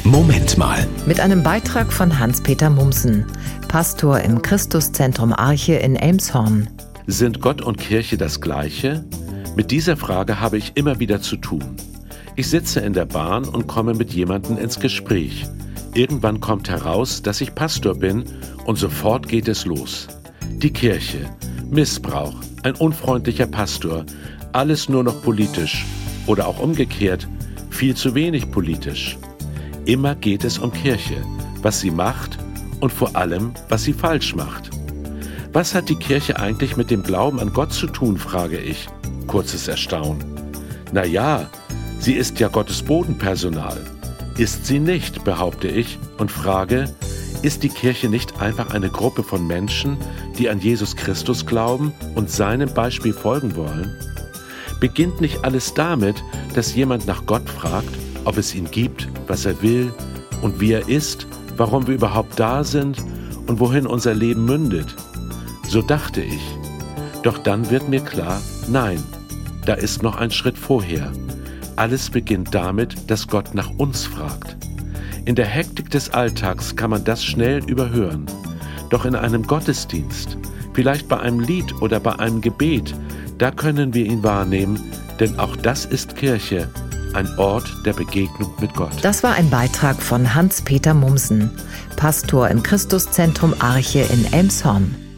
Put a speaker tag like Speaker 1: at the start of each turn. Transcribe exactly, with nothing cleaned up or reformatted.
Speaker 1: Moment mal.
Speaker 2: Mit einem Beitrag von Hans-Peter Mumsen, Pastor im Christuszentrum Arche in Elmshorn.
Speaker 3: Sind Gott und Kirche das Gleiche? Mit dieser Frage habe ich immer wieder zu tun. Ich sitze in der Bahn und komme mit jemandem ins Gespräch. Irgendwann kommt heraus, dass ich Pastor bin und sofort geht es los. Die Kirche, Missbrauch, ein unfreundlicher Pastor, alles nur noch politisch oder auch umgekehrt, viel zu wenig politisch. Immer geht es um Kirche, was sie macht und vor allem, was sie falsch macht. Was hat die Kirche eigentlich mit dem Glauben an Gott zu tun, frage ich. Kurzes Erstaunen. Na ja, sie ist ja Gottes Bodenpersonal. Ist sie nicht, behaupte ich und frage, ist die Kirche nicht einfach eine Gruppe von Menschen, die an Jesus Christus glauben und seinem Beispiel folgen wollen? Beginnt nicht alles damit, dass jemand nach Gott fragt, ob es ihn gibt, was er will und wie er ist, warum wir überhaupt da sind und wohin unser Leben mündet? So dachte ich. Doch dann wird mir klar, nein, da ist noch ein Schritt vorher. Alles beginnt damit, dass Gott nach uns fragt. In der Hektik des Alltags kann man das schnell überhören. Doch in einem Gottesdienst, vielleicht bei einem Lied oder bei einem Gebet, da können wir ihn wahrnehmen, denn auch das ist Kirche, ein Ort der Begegnung mit Gott.
Speaker 2: Das war ein Beitrag von Hans-Peter Mumsen, Pastor im Christuszentrum Arche in Elmshorn.